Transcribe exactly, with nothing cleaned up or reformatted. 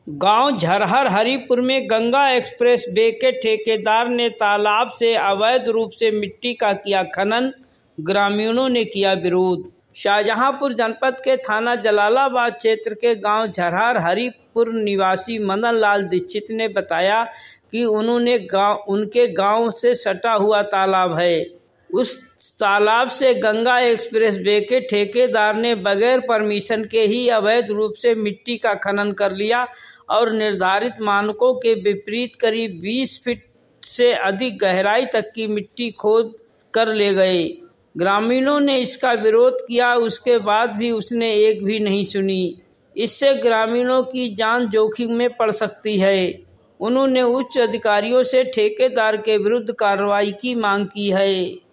गांव झरहर हरिपुर में Ganga express way के ठेकेदार ने तालाब से अवैध रूप से मिट्टी का किया खनन, ग्रामीणों ने किया विरोध। शाहजहांपुर जनपद के थाना जलालाबाद क्षेत्र के गांव झरहर हरिपुर निवासी मदन लाल दीक्षित ने बताया कि उन्होंने गांव उनके गांव से सटा हुआ तालाब है, उस तालाब से गंगा एक्सप्रेस वे के ठेकेदार ने बगैर परमिशन के ही अवैध रूप से मिट्टी का खनन कर लिया और निर्धारित मानकों के विपरीत करीब बीस फीट से अधिक गहराई तक की मिट्टी खोद कर ले गए। ग्रामीणों ने इसका विरोध किया, उसके बाद भी उसने एक भी नहीं सुनी। इससे ग्रामीणों की जान जोखिम में पड़ सकती है। उन्होंने उच्च अधिकारियों से ठेकेदार के विरुद्ध कार्रवाई की मांग की है।